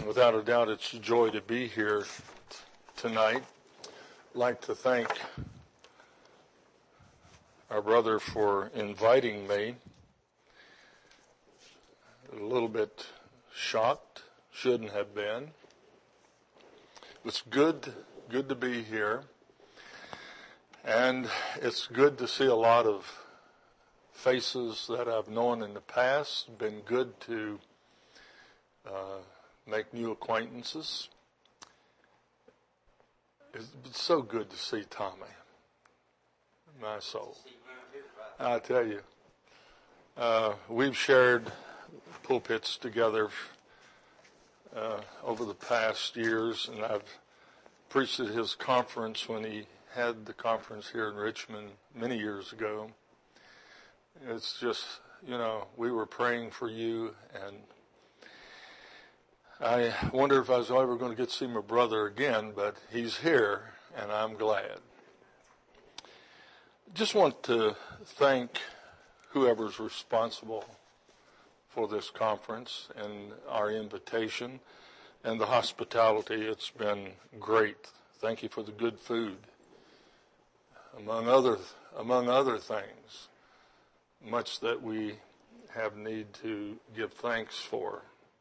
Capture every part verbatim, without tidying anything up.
Without a doubt, it's a joy to be here t- tonight. I'd like to thank our brother for inviting me. A little bit shocked, shouldn't have been. It's good, good to be here. And it's good to see a lot of faces that I've known in the past. Been good to uh, make new acquaintances. It's so good to see Tommy, my soul. I tell you, uh, we've shared pulpits together uh, over the past years, and I've preached at his conference when he had the conference here in Richmond many years ago. It's just, you know, we were praying for you, and I wonder if I was ever going to get to see my brother again, but he's here, and I'm glad. Just want to thank whoever's responsible for this conference and our invitation and the hospitality. It's been great. Thank you for the good food. Among other, among other things, much that we have need to give thanks for.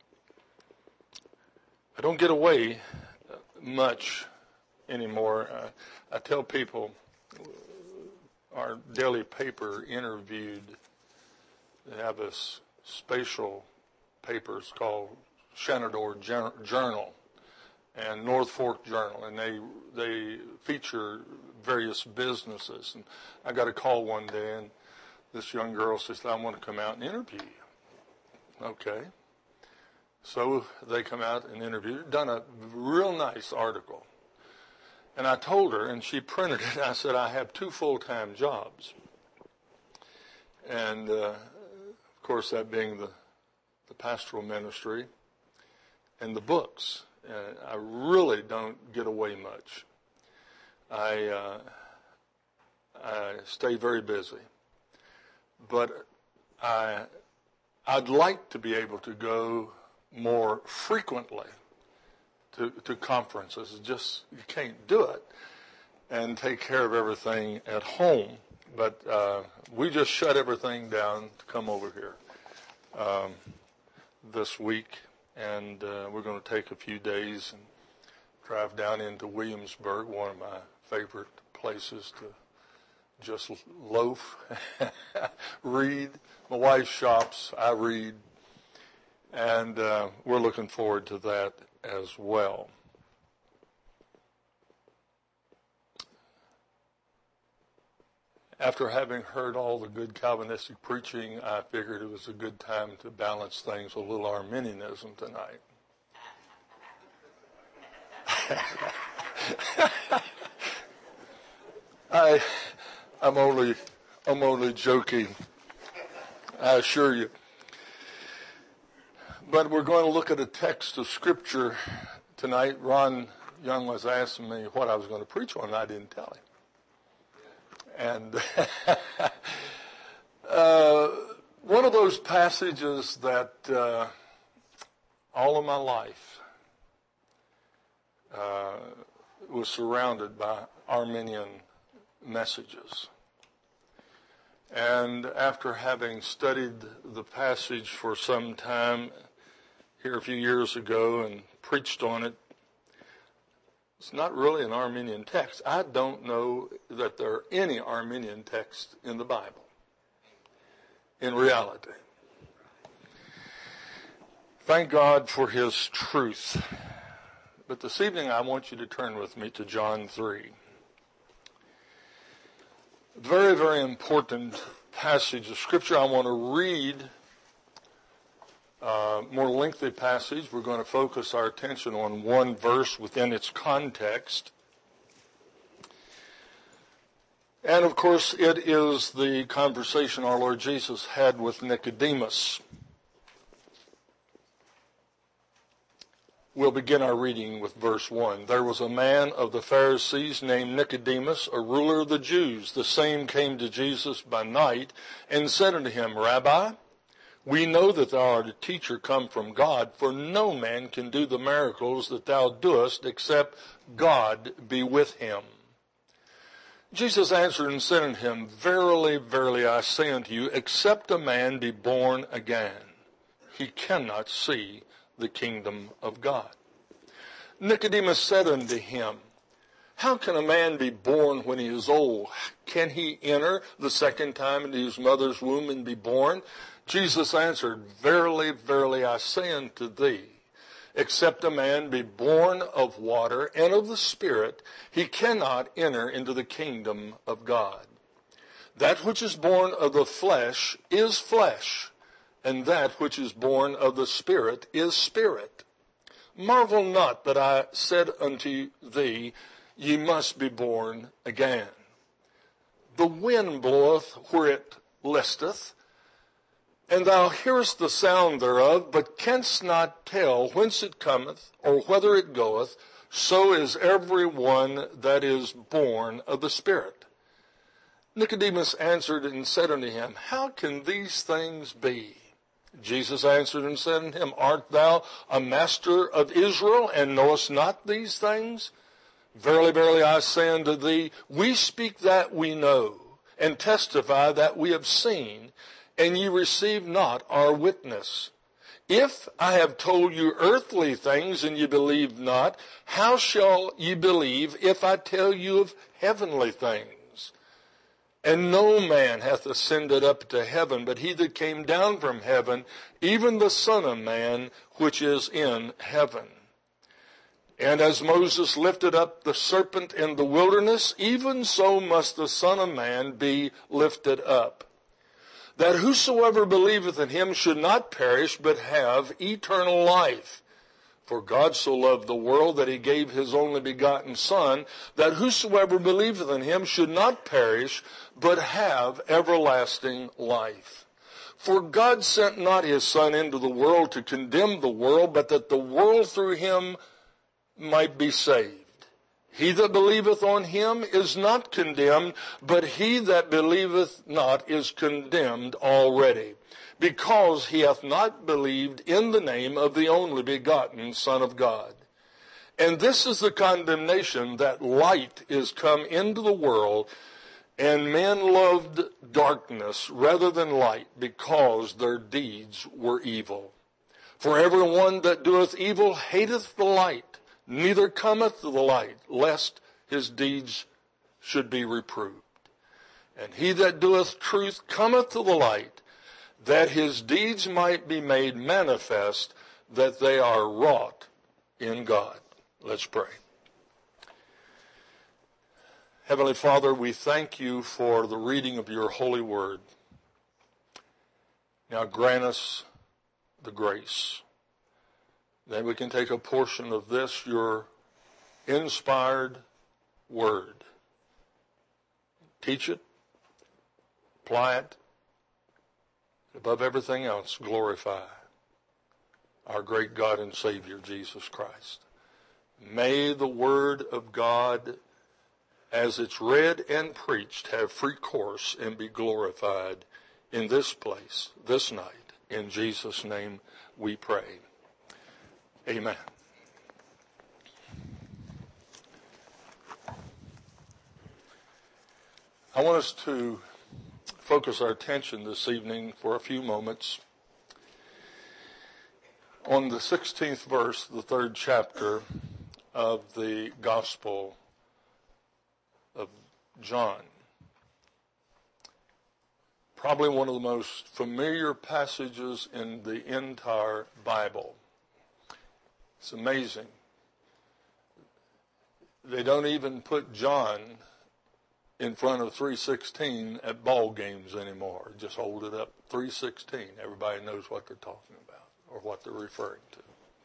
I don't get away much anymore. Uh, I tell people our daily paper interviewed, they have this spatial papers called Shenandoah Journal and North Fork Journal, and they they feature various businesses. And I got a call one day, and this young girl says, I want to come out and interview you. Okay. So they come out and interview, done a real nice article. And I told her, and she printed it, I said, I have two full-time jobs. And, uh, of course, that being the, the pastoral ministry and the books. And I really don't get away much. I, uh, I stay very busy. But I, I'd like to be able to go more frequently to, to conferences. It's just, you can't do it and take care of everything at home. But uh, we just shut everything down to come over here um, this week, and uh, we're going to take a few days and drive down into Williamsburg, one of my favorite places to just loaf, read. My wife shops, I read. And uh, we're looking forward to that as well. After having heard all the good Calvinistic preaching, I figured it was a good time to balance things with a little Arminianism tonight. I, I'm only, I'm only joking, I assure you. But we're going to look at a text of Scripture tonight. Ron Young was asking me what I was going to preach on, and I didn't tell him. And uh, one of those passages that uh, all of my life uh, was surrounded by Arminian messages. And after having studied the passage for some time, here a few years ago and preached on it, it's not really an Arminian text. I don't know that there are any Arminian texts in the Bible, in reality. Thank God for His truth. But this evening I want you to turn with me to John three. Very, very important passage of Scripture. I want to read Uh, more lengthy passage. We're going to focus our attention on one verse within its context. And of course, it is the conversation our Lord Jesus had with Nicodemus. We'll begin our reading with verse one. There was a man of the Pharisees named Nicodemus, a ruler of the Jews. The same came to Jesus by night and said unto him, Rabbi, We know that thou art a teacher come from God, for no man can do the miracles that thou doest except God be with him. Jesus answered and said unto him, Verily, verily, I say unto you, except a man be born again, he cannot see the kingdom of God. Nicodemus said unto him, How can a man be born when he is old? Can he enter the second time into his mother's womb and be born? Jesus answered, Verily, verily, I say unto thee, except a man be born of water and of the Spirit, he cannot enter into the kingdom of God. That which is born of the flesh is flesh, and that which is born of the Spirit is spirit. Marvel not that I said unto thee, Ye must be born again. The wind bloweth where it listeth, and thou hearest the sound thereof, but canst not tell whence it cometh, or whither it goeth. So is every one that is born of the Spirit. Nicodemus answered and said unto him, How can these things be? Jesus answered and said unto him, Art thou a master of Israel, and knowest not these things? Verily, verily, I say unto thee, we speak that we know, and testify that we have seen, and ye receive not our witness. If I have told you earthly things, and ye believe not, how shall ye believe if I tell you of heavenly things? And no man hath ascended up to heaven, but he that came down from heaven, even the Son of Man, which is in heaven. And as Moses lifted up the serpent in the wilderness, even so must the Son of Man be lifted up, that whosoever believeth in him should not perish, but have eternal life. For God so loved the world that he gave his only begotten Son, that whosoever believeth in him should not perish, but have everlasting life. For God sent not his Son into the world to condemn the world, but that the world through him might be saved. He that believeth on him is not condemned, but he that believeth not is condemned already, because he hath not believed in the name of the only begotten Son of God. And this is the condemnation, that light is come into the world, and men loved darkness rather than light, because their deeds were evil. For every one that doeth evil hateth the light, neither cometh to the light, lest his deeds should be reproved. And he that doeth truth cometh to the light, that his deeds might be made manifest, that they are wrought in God. Let's pray. Heavenly Father, we thank you for the reading of your holy word. Now grant us the grace that we can take a portion of this, your inspired word, teach it, apply it, above everything else, glorify our great God and Savior, Jesus Christ. May the word of God, as it's read and preached, have free course and be glorified in this place, this night. In Jesus' name we pray. Amen. I want us to focus our attention this evening for a few moments on the sixteenth verse of the third chapter of the Gospel of John. Probably one of the most familiar passages in the entire Bible. It's amazing. They don't even put John in front of three sixteen at ball games anymore. Just hold it up, three sixteen. Everybody knows what they're talking about or what they're referring to.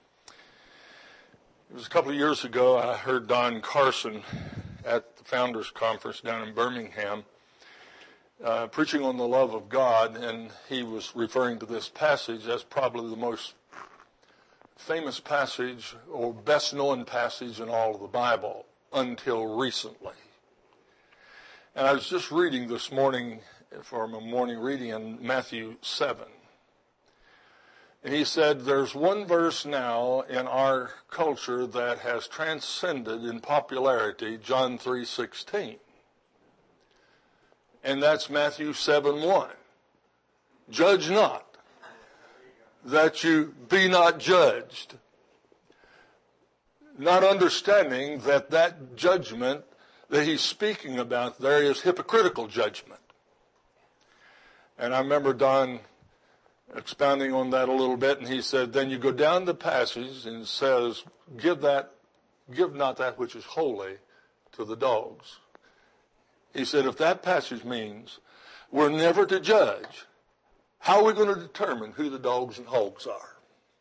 It was a couple of years ago, I heard Don Carson at the Founders Conference down in Birmingham uh, preaching on the love of God, and he was referring to this passage as probably the most famous passage or best known passage in all of the Bible until recently. And I was just reading this morning for my morning reading in Matthew seven. And he said, there's one verse now in our culture that has transcended in popularity, John three sixteen. And that's Matthew seven one. Judge not, that you be not judged. Not understanding that that judgment that he's speaking about there is hypocritical judgment. And I remember Don expounding on that a little bit, and he said, then you go down the passage and it says, give that, give not that which is holy to the dogs. He said, if that passage means we're never to judge, how are we going to determine who the dogs and hogs are?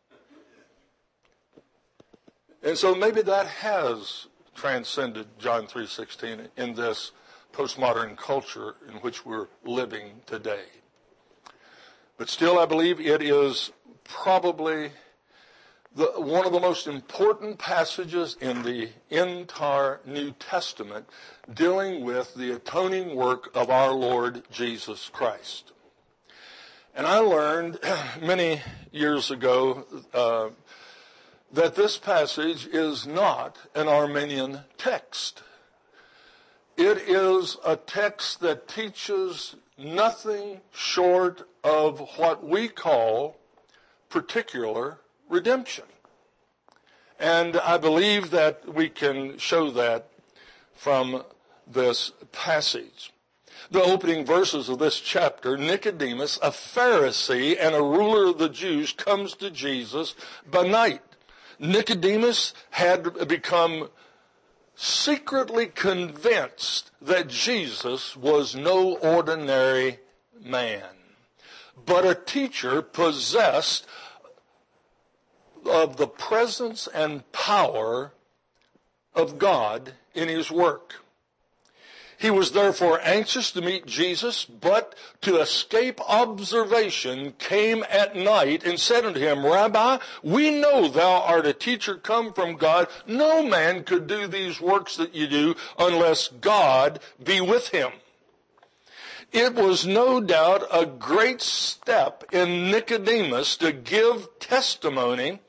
And so maybe that has transcended John three sixteen in this postmodern culture in which we're living today. But still, I believe it is probably the, one of the most important passages in the entire New Testament dealing with the atoning work of our Lord Jesus Christ. And I learned many years ago uh, that this passage is not an Arminian text. It is a text that teaches nothing short of what we call particular redemption. And I believe that we can show that from this passage. The opening verses of this chapter, Nicodemus, a Pharisee and a ruler of the Jews, comes to Jesus by night. Nicodemus had become secretly convinced that Jesus was no ordinary man, but a teacher possessed of the presence and power of God in his work. He was therefore anxious to meet Jesus, but to escape observation came at night and said unto him, Rabbi, we know thou art a teacher come from God. No man could do these works that you do unless God be with him. It was no doubt a great step in Nicodemus to give testimony,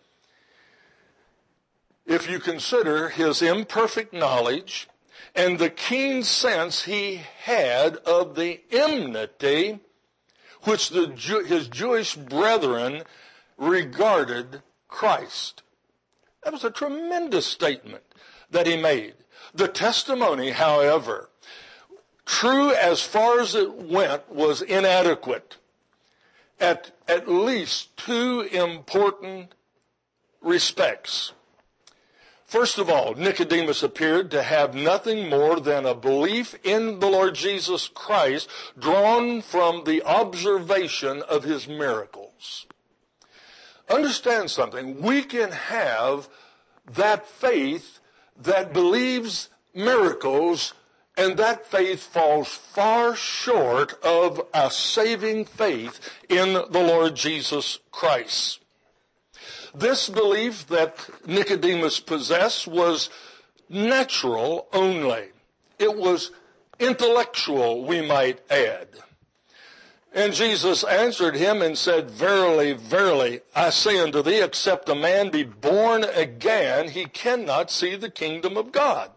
if you consider his imperfect knowledge and the keen sense he had of the enmity which the, his Jewish brethren regarded Christ. That was a tremendous statement that he made. The testimony, however, true as far as it went, was inadequate at at least two important respects. First of all, Nicodemus appeared to have nothing more than a belief in the Lord Jesus Christ drawn from the observation of his miracles. Understand something. We can have that faith that believes miracles, and that faith falls far short of a saving faith in the Lord Jesus Christ. This belief that Nicodemus possessed was natural only. It was intellectual, we might add. And Jesus answered him and said, Verily, verily, I say unto thee, except a man be born again, he cannot see the kingdom of God.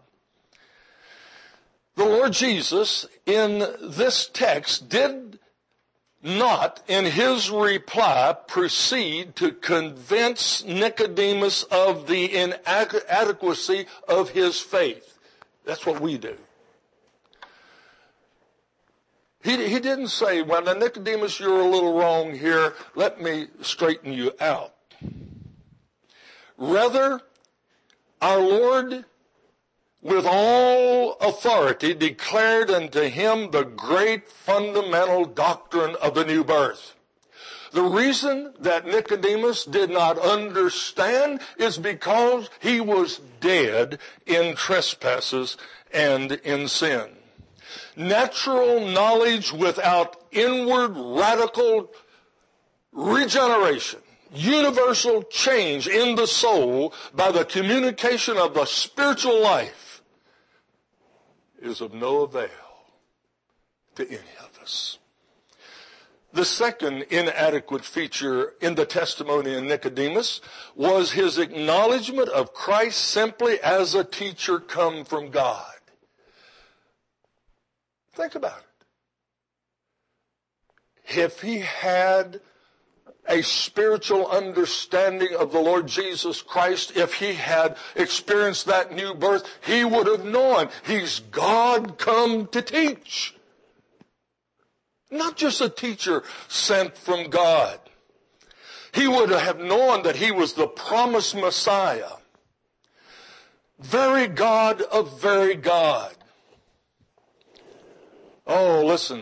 The Lord Jesus, in this text, did not, in his reply, proceed to convince Nicodemus of the inadequacy of his faith. That's what we do. He, he didn't say, well, now, Nicodemus, you're a little wrong here. Let me straighten you out. Rather, our Lord, with all authority, declared unto him the great fundamental doctrine of the new birth. The reason that Nicodemus did not understand is because he was dead in trespasses and in sin. Natural knowledge without inward radical regeneration, universal change in the soul by the communication of the spiritual life, is of no avail to any of us. The second inadequate feature in the testimony of Nicodemus was his acknowledgement of Christ simply as a teacher come from God. Think about it. If he had a spiritual understanding of the Lord Jesus Christ, if he had experienced that new birth, he would have known he's God come to teach. Not just a teacher sent from God. He would have known that he was the promised Messiah. Very God of very God. Oh, listen.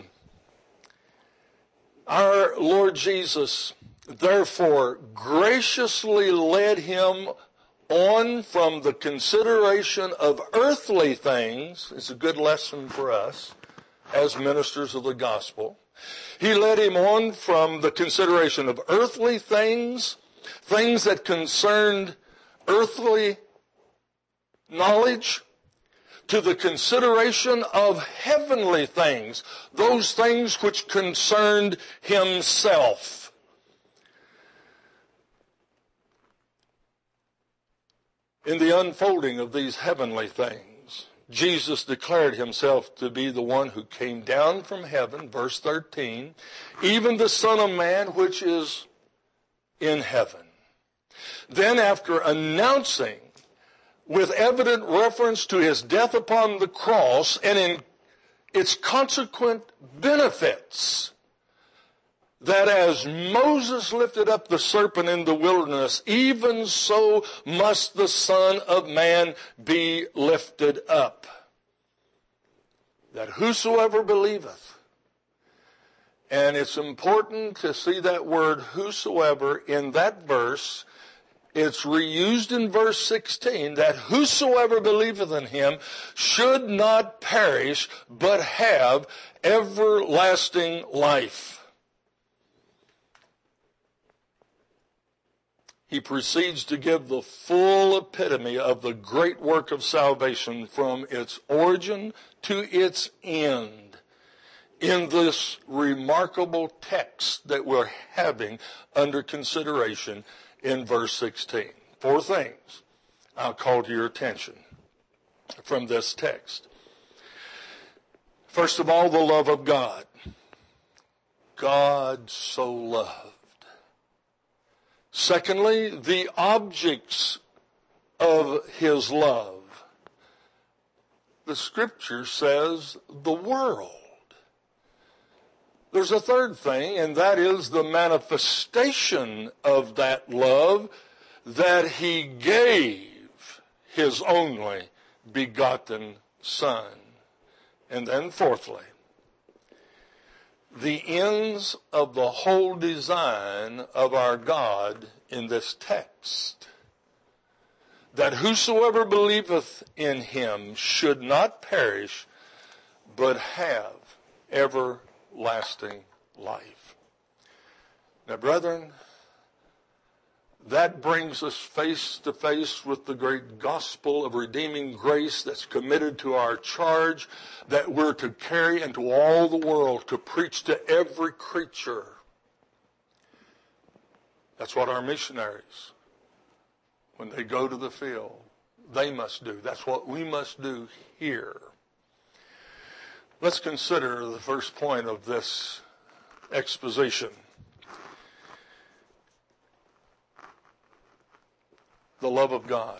Our Lord Jesus, therefore, graciously led him on from the consideration of earthly things. It's a good lesson for us as ministers of the gospel. He led him on from the consideration of earthly things, things that concerned earthly knowledge, to the consideration of heavenly things, those things which concerned himself. In the unfolding of these heavenly things, Jesus declared himself to be the one who came down from heaven, verse thirteen, even the Son of Man which is in heaven. Then after announcing with evident reference to his death upon the cross and in its consequent benefits, that as Moses lifted up the serpent in the wilderness, even so must the Son of Man be lifted up, that whosoever believeth. And it's important to see that word whosoever in that verse. It's reused in verse sixteen, that whosoever believeth in him should not perish, but have everlasting life. He proceeds to give the full epitome of the great work of salvation from its origin to its end in this remarkable text that we're having under consideration in verse sixteen. Four things I'll call to your attention from this text. First of all, the love of God. God so loved. Secondly, the objects of his love. The scripture says the world. There's a third thing, and that is the manifestation of that love, that he gave his only begotten Son. And then fourthly, the ends of the whole design of our God in this text, that whosoever believeth in him should not perish, but have everlasting life. Now, brethren, that brings us face to face with the great gospel of redeeming grace that's committed to our charge, that we're to carry into all the world, to preach to every creature. That's what our missionaries, when they go to the field, they must do. That's what we must do here. Let's consider the first point of this exposition. The love of God.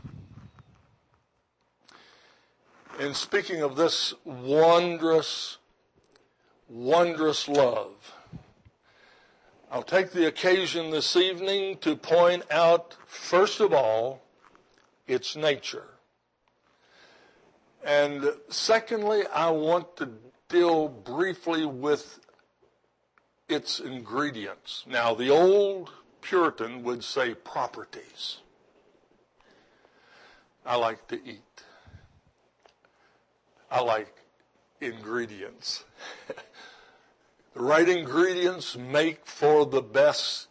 In speaking of this wondrous, wondrous love, I'll take the occasion this evening to point out, first of all, its nature. And secondly, I want to deal briefly with its ingredients. Now, the old Puritan would say properties. I like to eat. I like ingredients. The right ingredients make for the best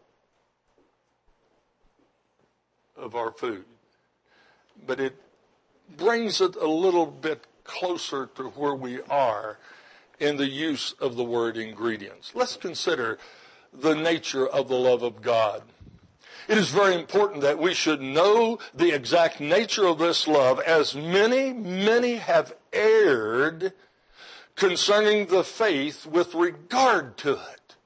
of our food. But it brings it a little bit closer to where we are in the use of the word ingredients. Let's consider the nature of the love of God. It is very important that we should know the exact nature of this love, as many, many have erred concerning the faith with regard to it.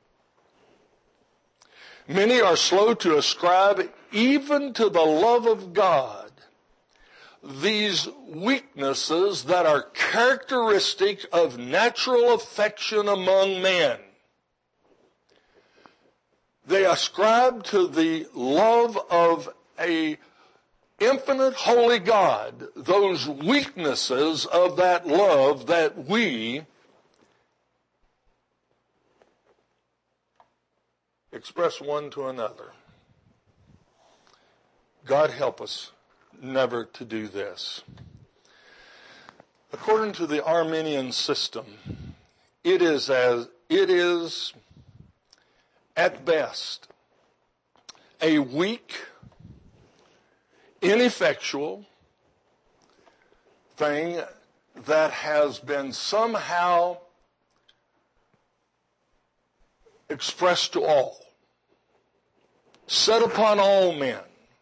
Many are slow to ascribe even to the love of God these weaknesses that are characteristic of natural affection among men. They ascribe to the love of a infinite holy God those weaknesses of that love that we express one to another. God help us never to do this. According to the Arminian system, it is as it is at best a weak, ineffectual thing that has been somehow expressed to all, set upon all men.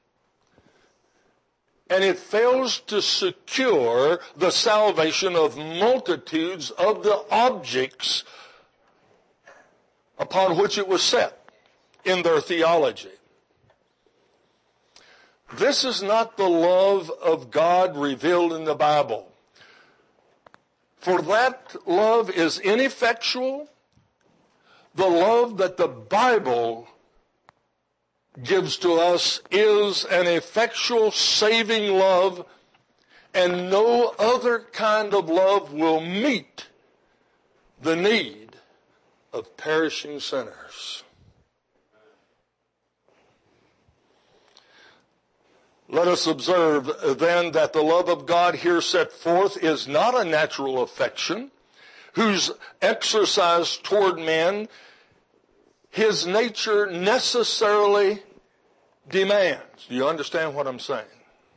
And it fails to secure the salvation of multitudes of the objects upon which it was set in their theology. This is not the love of God revealed in the Bible. For that love is ineffectual. The love that the Bible gives to us is an effectual saving love, and no other kind of love will meet the need of perishing sinners. Let us observe then that the love of God here set forth is not a natural affection whose exercise toward men his nature necessarily demands. Do you understand what I'm saying?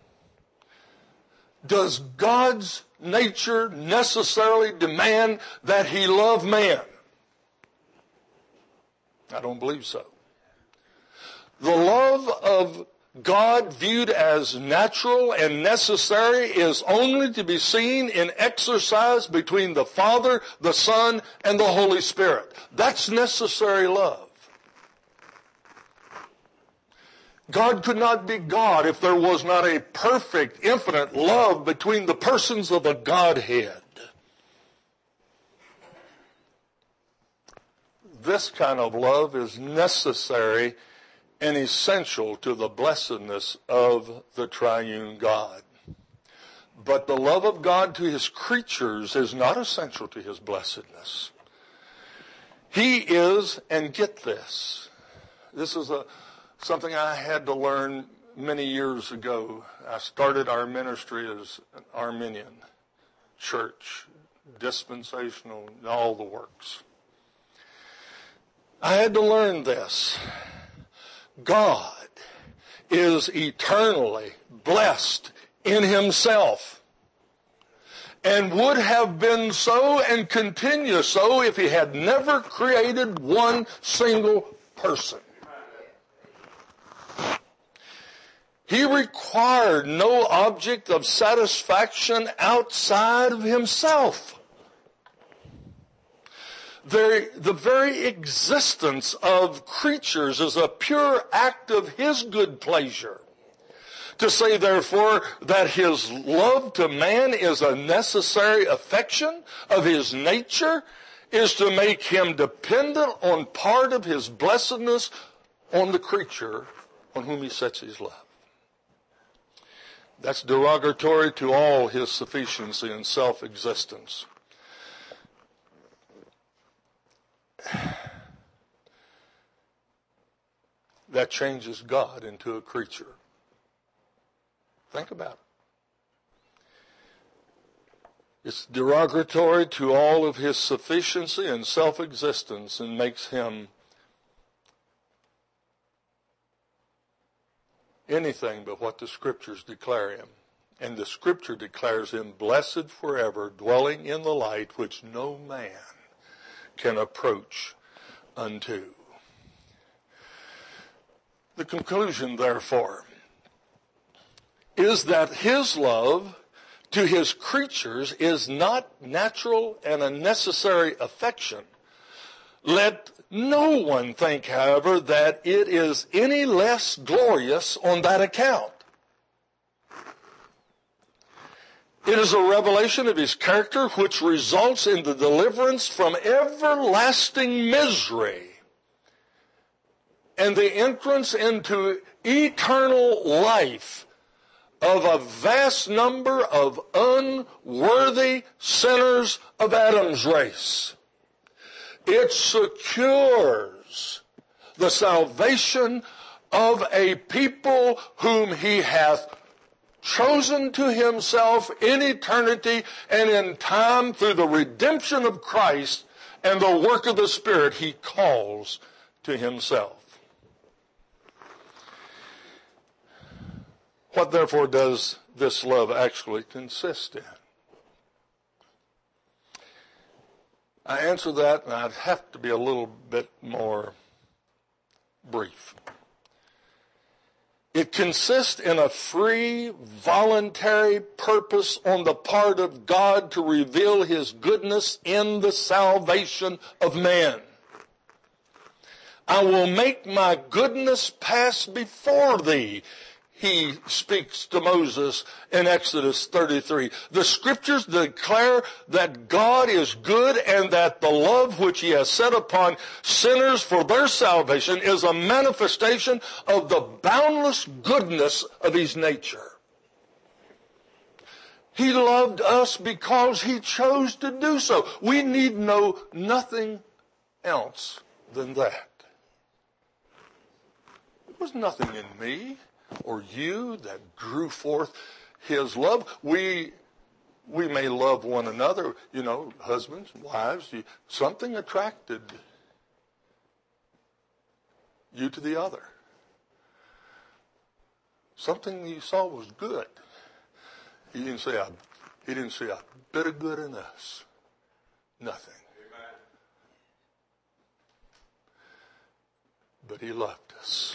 Does God's nature necessarily demand that he love man? I don't believe so. The love of God viewed as natural and necessary is only to be seen in exercise between the Father, the Son, and the Holy Spirit. That's necessary love. God could not be God if there was not a perfect, infinite love between the persons of a Godhead. This kind of love is necessary and essential to the blessedness of the triune God. But the love of God to his creatures is not essential to his blessedness. He is, and get this, this is a something I had to learn many years ago. I started our ministry as an Arminian church, dispensational, all the works. I had to learn this. God is eternally blessed in himself, and would have been so and continue so if he had never created one single person. He required no object of satisfaction outside of himself. The, the very existence of creatures is a pure act of his good pleasure. To say, therefore, that his love to man is a necessary affection of his nature is to make him dependent on part of his blessedness on the creature on whom he sets his love. That's derogatory to all his sufficiency and self-existence. That changes God into a creature. Think about it. It's derogatory to all of his sufficiency and self-existence and makes him anything but what the Scriptures declare him. And the Scripture declares him blessed forever, dwelling in the light which no man can approach unto. The conclusion, therefore, is that his love to his creatures is not natural and a necessary affection. Let no one think, however, that it is any less glorious on that account. It is a revelation of his character which results in the deliverance from everlasting misery and the entrance into eternal life of a vast number of unworthy sinners of Adam's race. It secures the salvation of a people whom he hath chosen to himself in eternity and in time through the redemption of Christ and the work of the Spirit he calls to himself. What therefore does this love actually consist in? I answer that, and I'd have to be a little bit more brief. It consists in a free, voluntary purpose on the part of God to reveal his goodness in the salvation of man. I will make my goodness pass before thee, he speaks to Moses in Exodus thirty-three. The scriptures declare that God is good and that the love which he has set upon sinners for their salvation is a manifestation of the boundless goodness of his nature. He loved us because he chose to do so. We need know nothing else than that. There was nothing in me or you that drew forth his love. We we may love one another, you know, husbands, wives. You, something attracted you to the other. Something you saw was good. He didn't say a, he didn't see a bit of good in us. Nothing. Amen. But he loved us.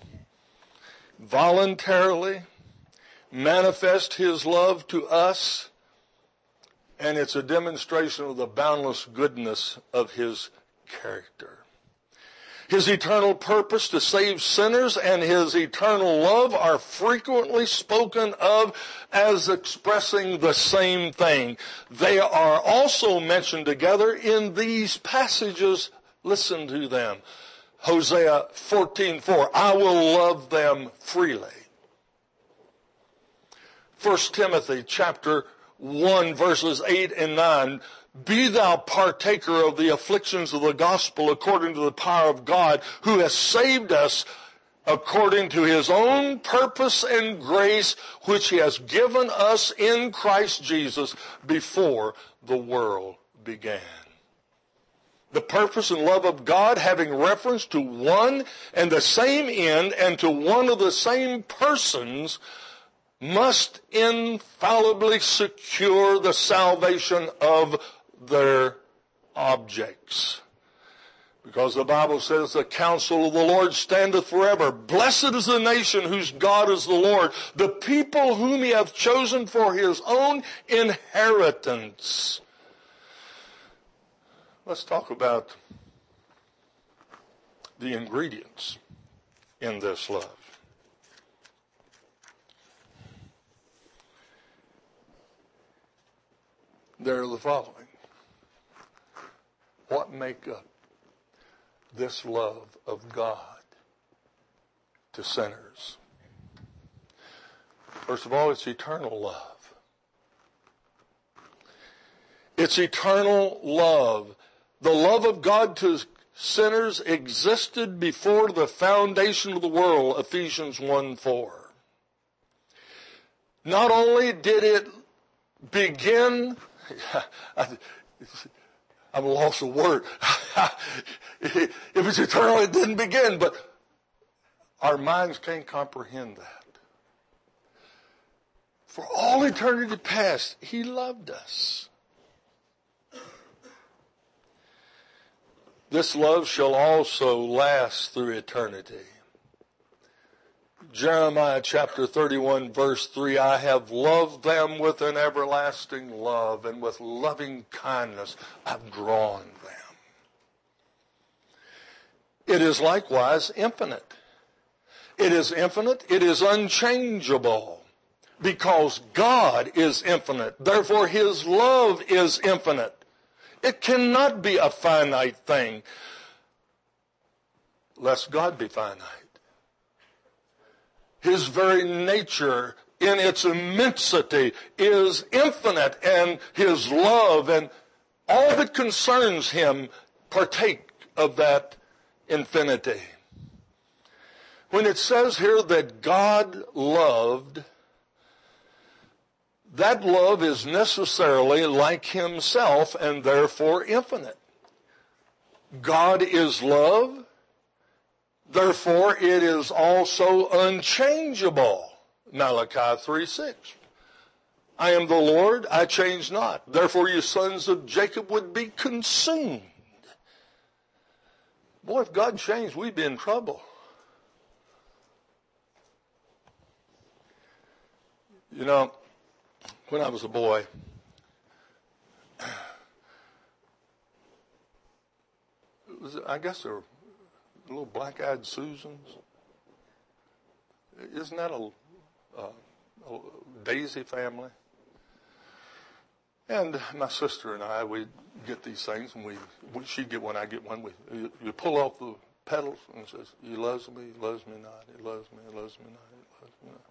Voluntarily manifest his love to us, and it's a demonstration of the boundless goodness of his character. His eternal purpose to save sinners and his eternal love are frequently spoken of as expressing the same thing. They are also mentioned together in these passages. Listen to them. Hosea fourteen four, I will love them freely. First Timothy chapter one verses eight and nine, be thou partaker of the afflictions of the gospel according to the power of God, who has saved us according to his own purpose and grace, which he has given us in Christ Jesus before the world began. The purpose and love of God, having reference to one and the same end and to one of the same persons, must infallibly secure the salvation of their objects. Because the Bible says the counsel of the Lord standeth forever. Blessed is the nation whose God is the Lord, the people whom he hath chosen for his own inheritance. Let's talk about the ingredients in this love. They're the following. What make up this love of God to sinners? First of all, it's eternal love. It's eternal love. The love of God to sinners existed before the foundation of the world, Ephesians one four. Not only did it begin, I'm lost of word. If it's eternal, it didn't begin, but our minds can't comprehend that. For all eternity past, he loved us. This love shall also last through eternity. Jeremiah chapter thirty-one verse three, I have loved them with an everlasting love, and with loving kindness I've drawn them. It is likewise infinite. It is infinite. It is unchangeable. Because God is infinite. Therefore, His love is infinite. It cannot be a finite thing, lest God be finite. His very nature in its immensity is infinite, and His love and all that concerns Him partake of that infinity. When it says here that God loved, that love is necessarily like Himself and therefore infinite. God is love, therefore it is also unchangeable. Malachi three six. I am the Lord, I change not. Therefore you sons of Jacob would be consumed. Boy, if God changed, we'd be in trouble. You know, when I was a boy, it was, I guess there were little black-eyed Susans. Isn't that a, a, a Daisy family? And my sister and I, we'd get these things, and we, we she'd get one, I'd get one. We, you, you pull off the petals, and it says, He loves me, He loves me not, He loves me, He loves me not, He loves me not.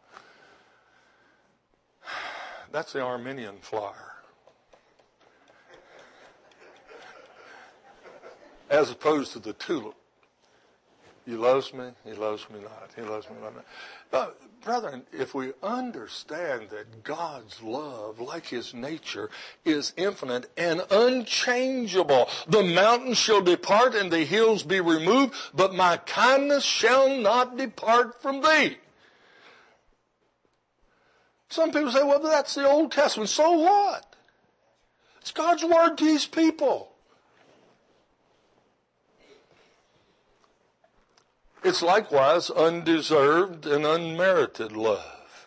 That's the Armenian flower. As opposed to the tulip. He loves me, He loves me not, He loves me not. But, brethren, if we understand that God's love, like His nature, is infinite and unchangeable, the mountains shall depart and the hills be removed, but my kindness shall not depart from thee. Some people say, well, that's the Old Testament. So what? It's God's word to His people. It's likewise undeserved and unmerited love.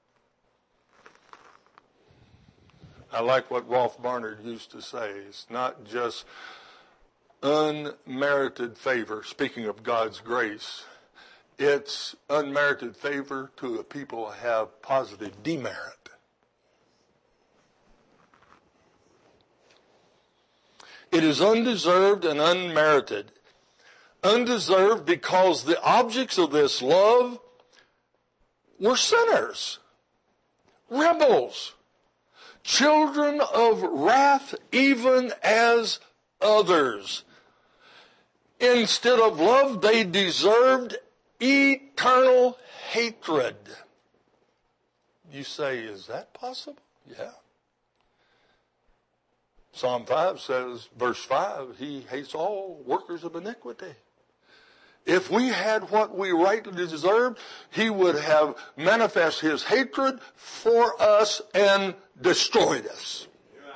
I like what Rolf Barnard used to say. It's not just unmerited favor, speaking of God's grace. It's unmerited favor to a people who have positive demerit. It is undeserved and unmerited. Undeserved because the objects of this love were sinners, rebels, children of wrath, even as others. Instead of love, they deserved eternal hatred. You say, is that possible? Yeah. Psalm five says, verse five, He hates all workers of iniquity. If we had what we rightly deserved, He would have manifest His hatred for us and destroyed us.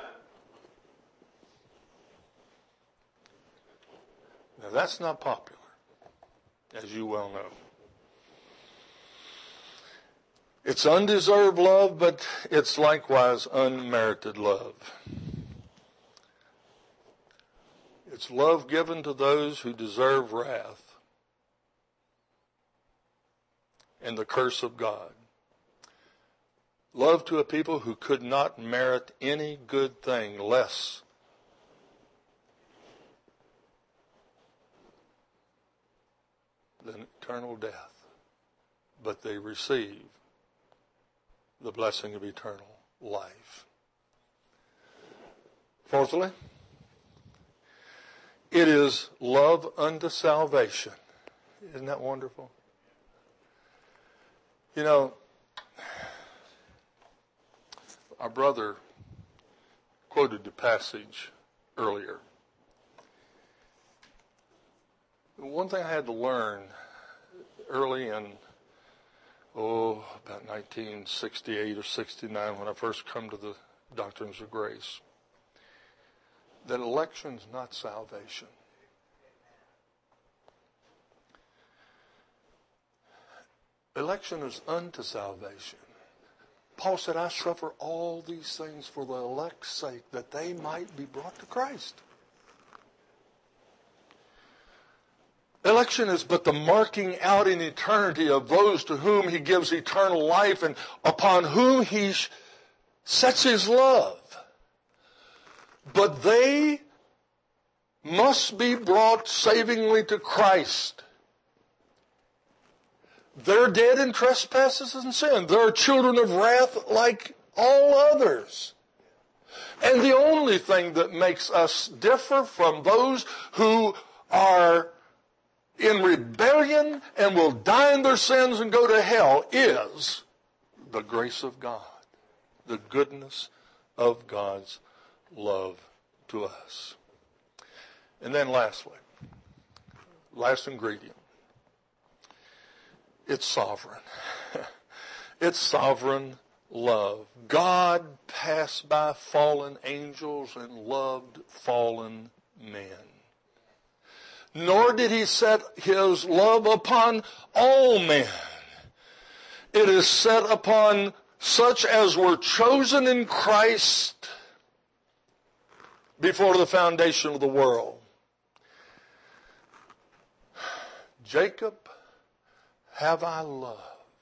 Now that's not popular, as you well know. It's undeserved love, but it's likewise unmerited love. It's love given to those who deserve wrath and the curse of God. Love to a people who could not merit any good thing less than eternal death. But they receive the blessing of eternal life. Fourthly, it is love unto salvation. Isn't that wonderful? You know, our brother quoted the passage earlier. One thing I had to learn early in, oh, about nineteen sixty-eight or sixty-nine, when I first come to the doctrines of grace, that election's not salvation. Election is unto salvation. Paul said, I suffer all these things for the elect's sake, that they might be brought to Christ. Election is but the marking out in eternity of those to whom he gives eternal life and upon whom he sets his love. But they must be brought savingly to Christ. They're dead in trespasses and sin. They're children of wrath like all others. And the only thing that makes us differ from those who are in rebellion and will die in their sins and go to hell is the grace of God, the goodness of God's love to us. And then lastly, last ingredient, it's sovereign. It's sovereign love. God passed by fallen angels and loved fallen men. Nor did he set his love upon all men. It is set upon such as were chosen in Christ before the foundation of the world. Jacob have I loved,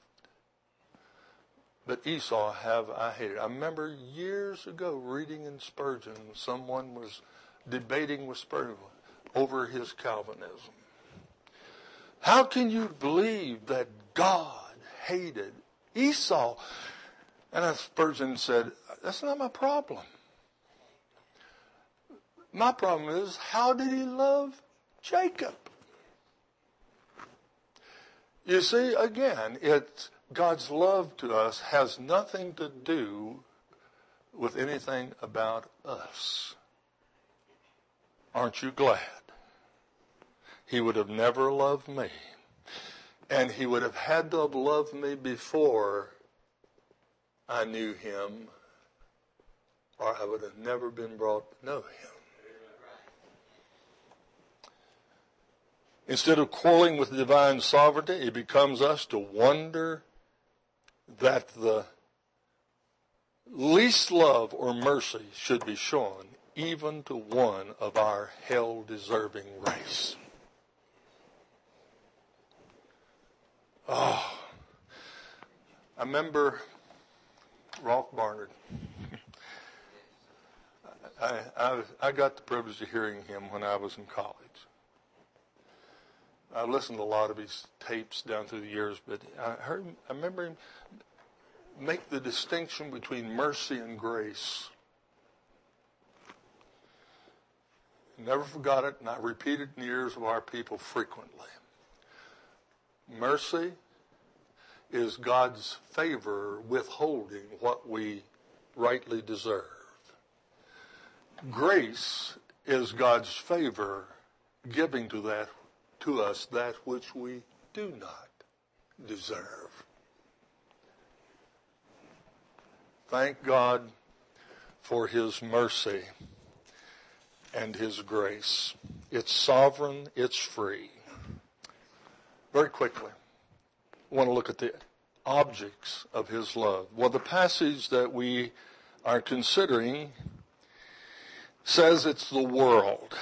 but Esau have I hated. I remember years ago reading in Spurgeon, someone was debating with Spurgeon over his Calvinism. How can you believe that God hated Esau? And Spurgeon said, that's not my problem. My problem is, how did he love Jacob? You see, again, it's God's love to us has nothing to do with anything about us. Aren't you glad? He would have never loved me. And he would have had to have loved me before I knew him, or I would have never been brought to know him. Instead of quarreling with divine sovereignty, it becomes us to wonder that the least love or mercy should be shown even to one of our hell-deserving race. Oh, I remember Rolf Barnard. I, I, I got the privilege of hearing him when I was in college. I listened to a lot of his tapes down through the years, but I heard, I remember him make the distinction between mercy and grace. Never forgot it, and I repeat it in the ears of our people frequently. Mercy is God's favor withholding what we rightly deserve. Grace is God's favor giving to that to us that which we do not deserve. Thank God for his mercy and his grace. It's sovereign, it's free. Very quickly, I want to look at the objects of his love. Well, the passage that we are considering says it's the world.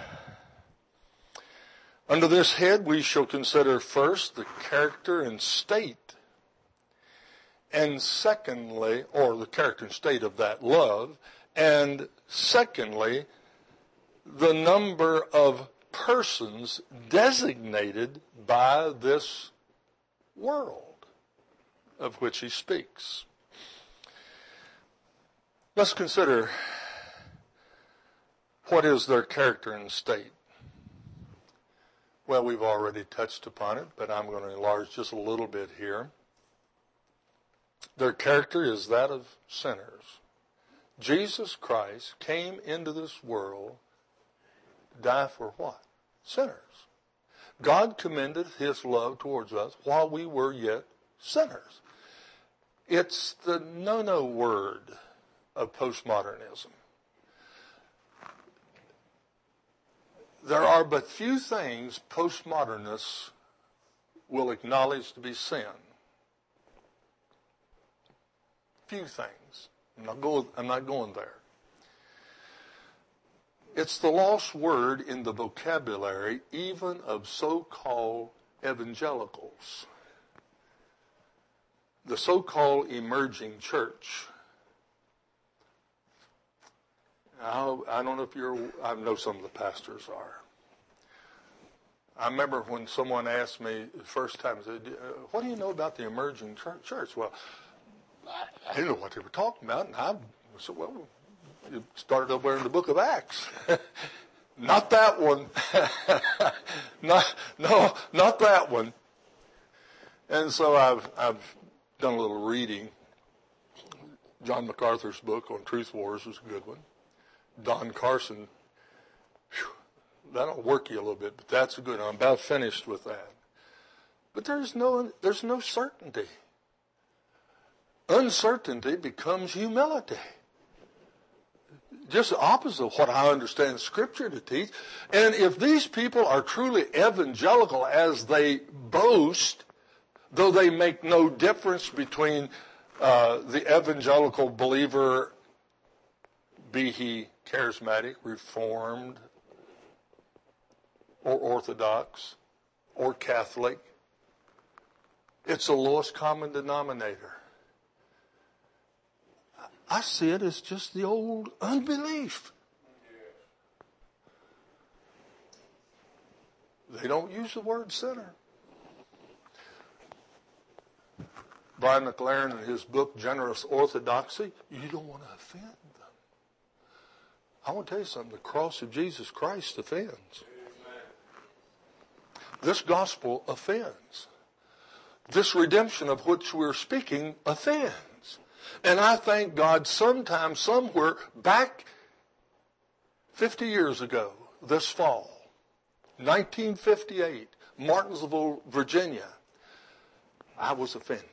Under this head, we shall consider first the character and state, and secondly, or the character and state of that love, and secondly, the number of persons designated by this world of which he speaks. Let's consider what is their character and state. Well, we've already touched upon it, but I'm going to enlarge just a little bit here. Their character is that of sinners. Jesus Christ came into this world to die for what? Sinners. God commended his love towards us while we were yet sinners. It's the no-no word of postmodernism. There are but few things postmodernists will acknowledge to be sin. few things. I'm not going, I'm not going there. It's the lost word in the vocabulary even of so-called evangelicals. The so-called emerging church. I, I don't know if you're, I know some of the pastors are. I remember when someone asked me the first time, said, what do you know about the emerging church? Well, I didn't know what they were talking about. And I said, well, it started over in the book of Acts. Not that one. not, no, not that one. And so I've, I've done a little reading. John MacArthur's book on Truth Wars was a good one. Don Carson, whew, that'll work you a little bit, but that's a good one. I'm about finished with that. But there's no, there's no certainty. Uncertainty becomes humility. Just the opposite of what I understand Scripture to teach. And if these people are truly evangelical as they boast, though they make no difference between uh, the evangelical believer, be he charismatic, reformed, or Orthodox, or Catholic, it's the lowest common denominator. I see it as just the old unbelief. They don't use the word sinner. Brian McLaren in his book, Generous Orthodoxy, you don't want to offend them. I want to tell you something. The cross of Jesus Christ offends. This gospel offends. This redemption of which we're speaking offends. And I thank God sometime, somewhere, back fifty years ago, this fall, nineteen fifty-eight, Martinsville, Virginia, I was offended.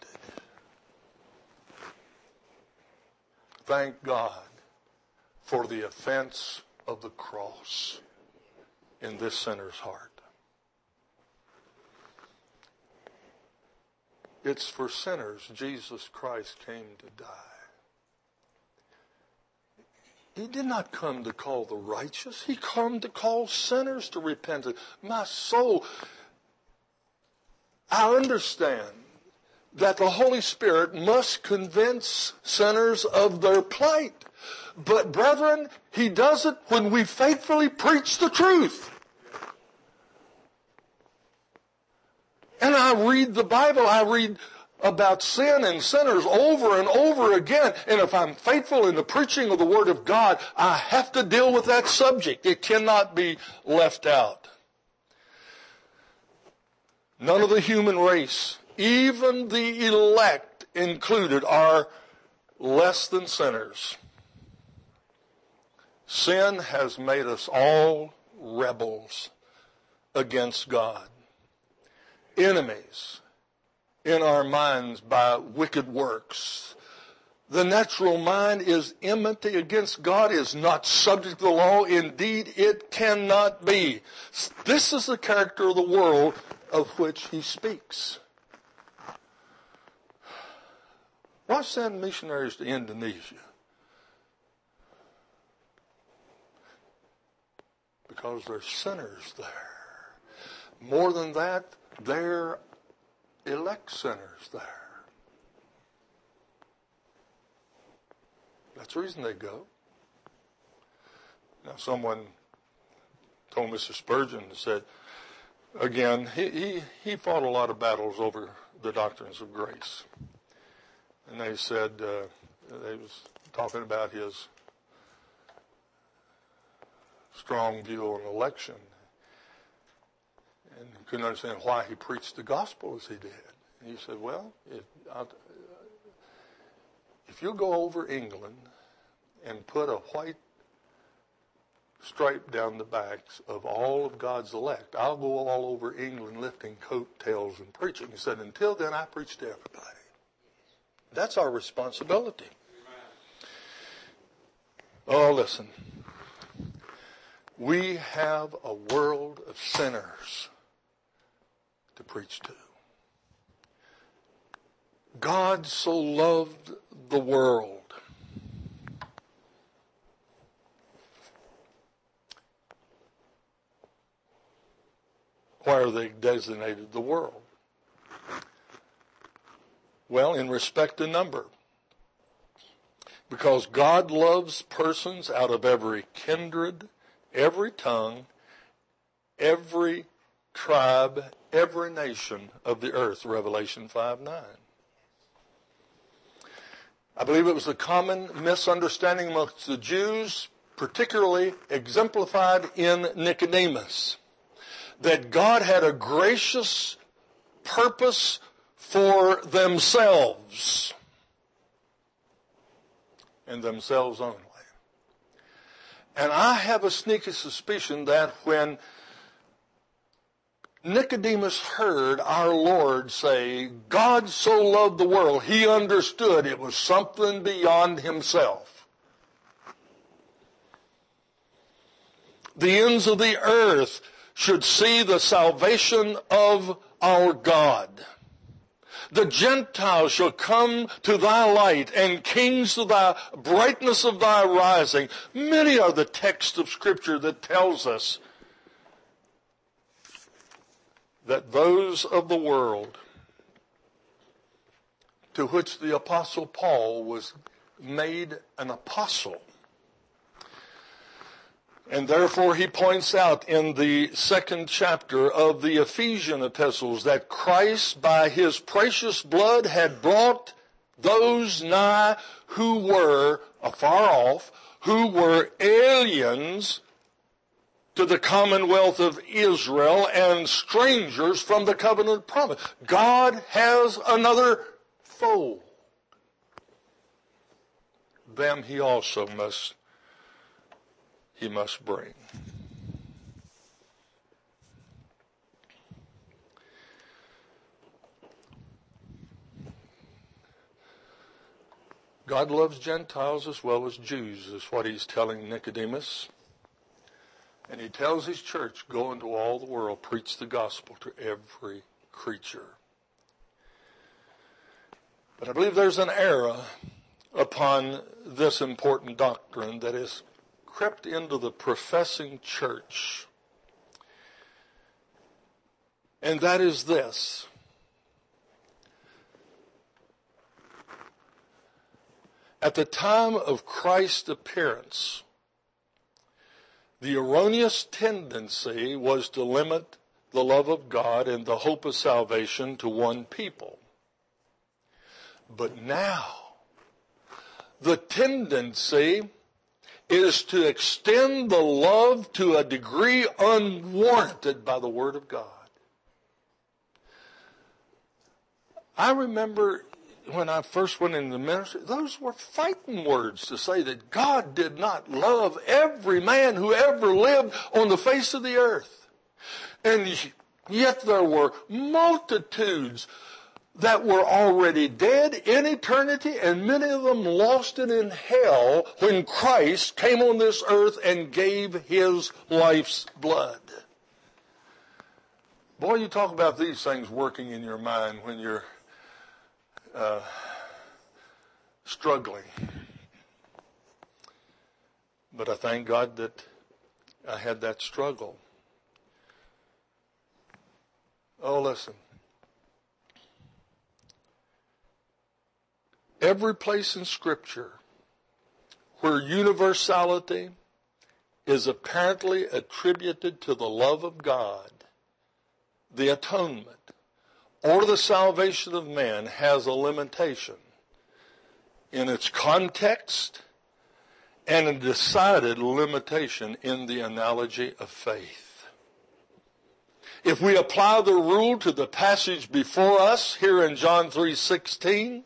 Thank God for the offense of the cross in this sinner's heart. It's for sinners Jesus Christ came to die. He did not come to call the righteous. He came to call sinners to repentance. My soul, I understand that the Holy Spirit must convince sinners of their plight. But brethren, He does it when we faithfully preach the truth. And I read the Bible, I read about sin and sinners over and over again. And if I'm faithful in the preaching of the Word of God, I have to deal with that subject. It cannot be left out. None of the human race, even the elect included, are less than sinners. Sin has made us all rebels against God. Enemies in our minds by wicked works. The natural mind is enmity against God, is not subject to the law. Indeed, it cannot be. This is the character of the world of which He speaks. Why send missionaries to Indonesia? Because there's sinners there. More than that, they're elect sinners there. That's the reason they go. Now, someone told Mister Spurgeon, said, again, he, he, he fought a lot of battles over the doctrines of grace. And they said, uh, they was talking about his strong view on election. And couldn't understand why he preached the gospel as he did. And he said, well, if, I'll, if you go over England and put a white stripe down the backs of all of God's elect, I'll go all over England lifting coattails and preaching. He said, until then, I preach to everybody. That's our responsibility. Oh, listen. We have a world of sinners to preach to. God so loved the world. Why are they designated the world? Well, in respect to number. Because God loves persons out of every kindred, every tongue, every tribe, every nation of the earth, Revelation five nine. I believe it was a common misunderstanding amongst the Jews, particularly exemplified in Nicodemus, that God had a gracious purpose for themselves and themselves only. And I have a sneaky suspicion that when Nicodemus heard our Lord say, God so loved the world, he understood it was something beyond himself. The ends of the earth should see the salvation of our God. The Gentiles shall come to thy light, and kings to thy brightness of thy rising. Many are the texts of Scripture that tells us that those of the world to which the Apostle Paul was made an apostle. And therefore he points out in the second chapter of the Ephesian epistles that Christ by his precious blood had brought those nigh who were afar off, who were aliens to the commonwealth of Israel and strangers from the covenant promise. God has another fold. Them he also must he must bring. God loves Gentiles as well as Jews, is what he's telling Nicodemus. And he tells his church, go into all the world, preach the gospel to every creature. But I believe there's an error upon this important doctrine that is crept into the professing church. And that is this. At the time of Christ's appearance, the erroneous tendency was to limit the love of God and the hope of salvation to one people. But now, the tendency is to extend the love to a degree unwarranted by the Word of God. I remember when I first went into the ministry, those were fighting words to say that God did not love every man who ever lived on the face of the earth. And yet there were multitudes that were already dead in eternity, and many of them lost it in hell when Christ came on this earth and gave his life's blood. Boy, you talk about these things working in your mind when you're uh, struggling. But I thank God that I had that struggle. Oh, listen. Every place in Scripture where universality is apparently attributed to the love of God, the atonement, or the salvation of man has a limitation in its context and a decided limitation in the analogy of faith. If we apply the rule to the passage before us here in John three sixteen,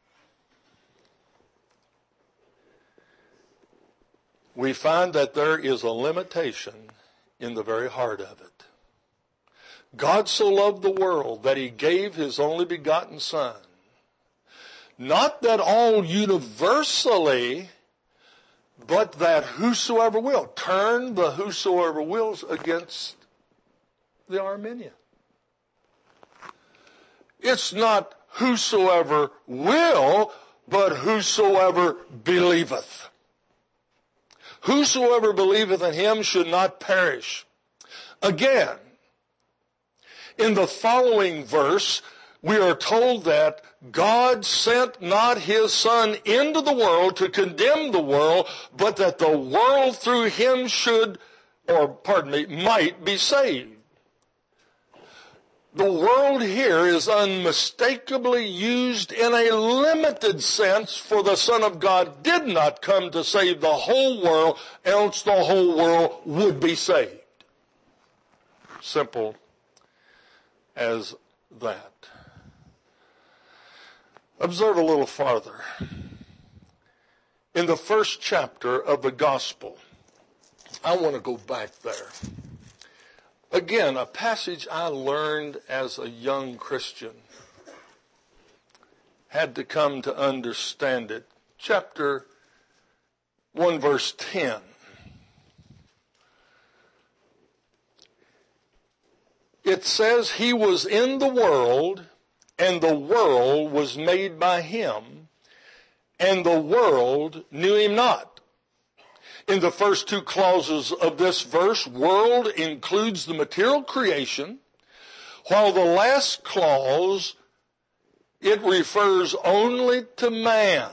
we find that there is a limitation in the very heart of it. God so loved the world that he gave his only begotten Son. Not that all universally, but that whosoever will. Turn the whosoever wills against the Arminian. It's not whosoever will, but whosoever believeth. Whosoever believeth in him should not perish. Again, in the following verse, we are told that God sent not his Son into the world to condemn the world, but that the world through him should, or pardon me, might be saved. The world here is unmistakably used in a limited sense, for the Son of God did not come to save the whole world, else the whole world would be saved. Simple as that. Observe a little farther. In the first chapter of the gospel, I want to go back there. Again, a passage I learned as a young Christian. Had to come to understand it. Chapter one, verse ten. It says, he was in the world, and the world was made by him, and the world knew him not. In the first two clauses of this verse, world includes the material creation, while the last clause, it refers only to man.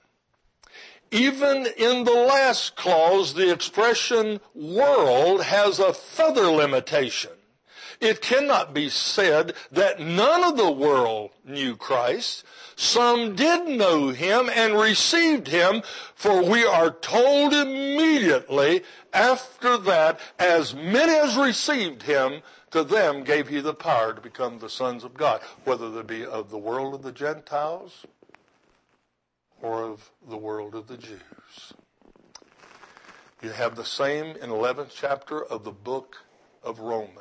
Even in the last clause, the expression world has a further limitation. It cannot be said that none of the world knew Christ. Some did know him and received him, for we are told immediately after that, as many as received him, to them gave he the power to become the sons of God, whether they be of the world of the Gentiles or of the world of the Jews. You have the same in eleventh chapter of the book of Romans.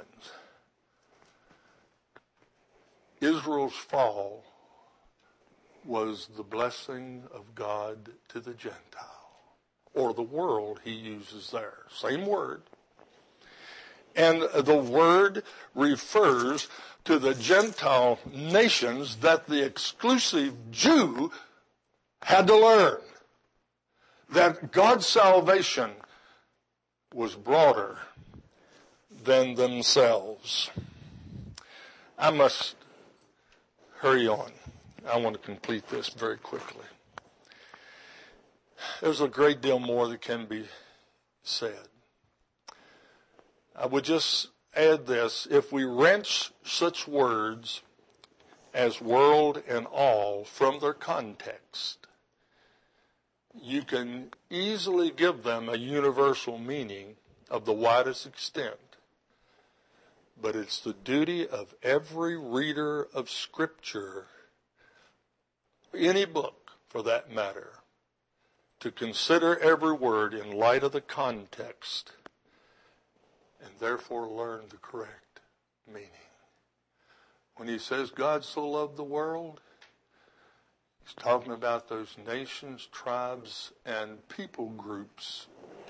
Israel's fall was the blessing of God to the Gentile, or the world he uses there. Same word. And the word refers to the Gentile nations that the exclusive Jew had to learn. That God's salvation was broader than themselves. I must hurry on. I want to complete this very quickly. There's a great deal more that can be said. I would just add this. If we wrench such words as world and all from their context, you can easily give them a universal meaning of the widest extent. But it's the duty of every reader of Scripture, any book for that matter, to consider every word in light of the context and therefore learn the correct meaning. When he says God so loved the world, he's talking about those nations, tribes, and people groups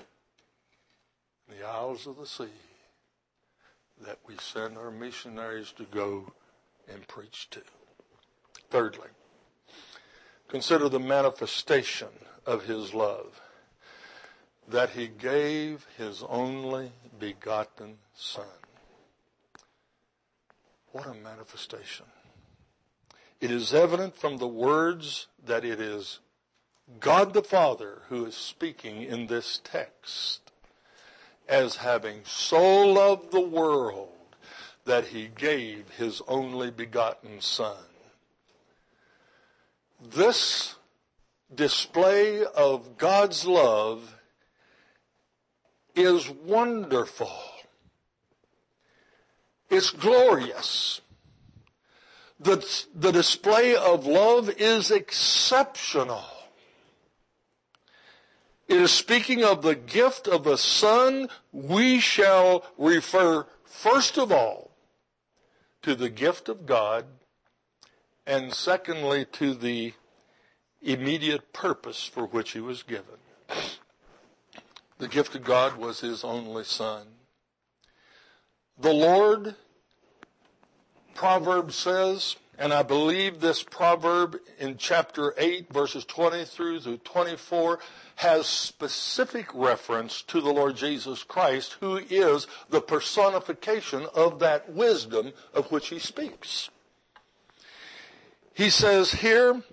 in the Isles of the Sea that we send our missionaries to go and preach to. Thirdly, consider the manifestation of his love, that he gave his only begotten Son. What a manifestation. It is evident from the words that it is God the Father who is speaking in this text, as having so loved the world that he gave his only begotten Son. This display of God's love is wonderful. It's glorious. The, the display of love is exceptional. It is speaking of the gift of a Son. We shall refer first of all to the gift of God, and secondly to the immediate purpose for which he was given. The gift of God was his only Son. The Lord, Proverbs says, And I believe this proverb in chapter eight, verses twenty through to twenty-four, has specific reference to the Lord Jesus Christ, who is the personification of that wisdom of which he speaks. He says here,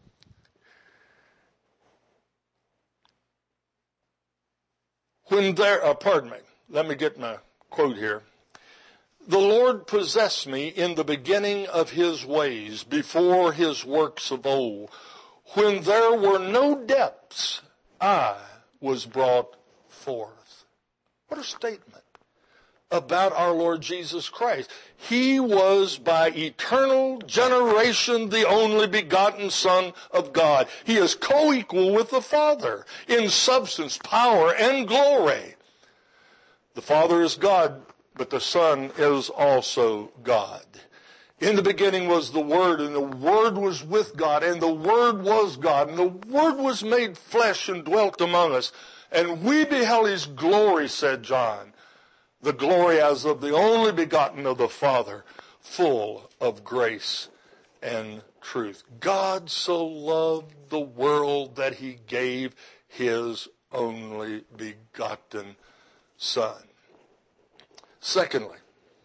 when there, uh, pardon me, let me get my quote here. The Lord possessed me in the beginning of his ways, before his works of old. When there were no depths, I was brought forth. What a statement about our Lord Jesus Christ. He was by eternal generation the only begotten Son of God. He is co-equal with the Father in substance, power, and glory. The Father is God, but the Son is also God. In the beginning was the Word, and the Word was with God, and the Word was God, and the Word was made flesh and dwelt among us. And we beheld his glory, said John, the glory as of the only begotten of the Father, full of grace and truth. God so loved the world that he gave his only begotten Son. Secondly,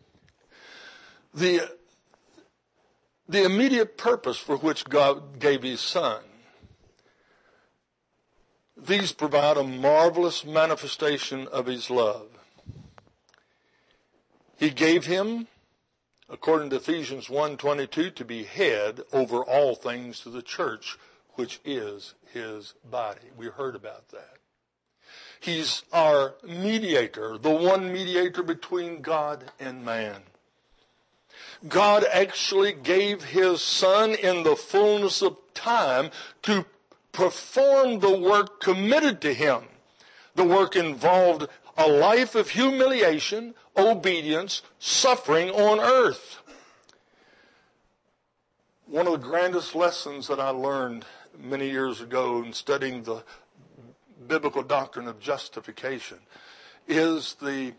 the, the immediate purpose for which God gave his Son. These provide a marvelous manifestation of his love. He gave him, according to Ephesians one twenty-two, to be head over all things to the church, which is his body. We heard about that. He's our mediator, the one mediator between God and man. God actually gave his Son in the fullness of time to perform the work committed to him. The work involved a life of humiliation, obedience, suffering on earth. One of the grandest lessons that I learned many years ago in studying the biblical doctrine of justification is the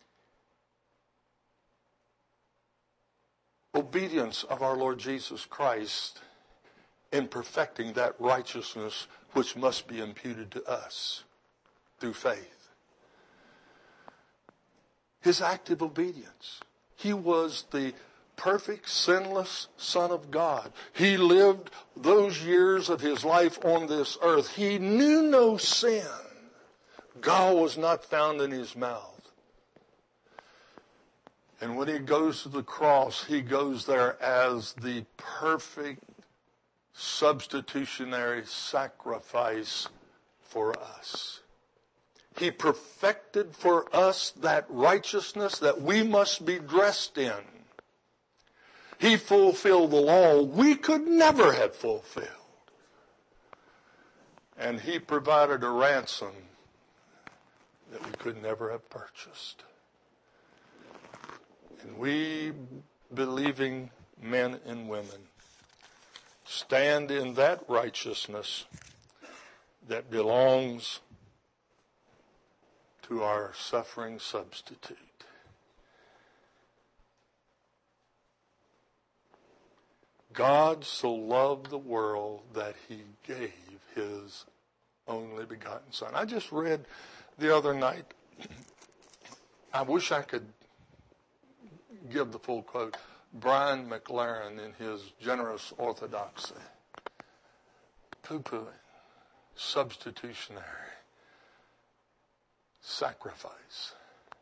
obedience of our Lord Jesus Christ in perfecting that righteousness which must be imputed to us through faith. His active obedience. He was the perfect, sinless Son of God. He lived those years of his life on this earth. He knew no sin. God was not found in his mouth. And when he goes to the cross, he goes there as the perfect substitutionary sacrifice for us. He perfected for us that righteousness that we must be dressed in. He fulfilled the law we could never have fulfilled. And he provided a ransom that we could never have purchased. And we, believing men and women, stand in that righteousness that belongs to our suffering substitute. God so loved the world that he gave his only begotten Son. I just read the other night, I wish I could give the full quote, Brian McLaren in his Generous Orthodoxy, poo-pooing substitutionary sacrifice.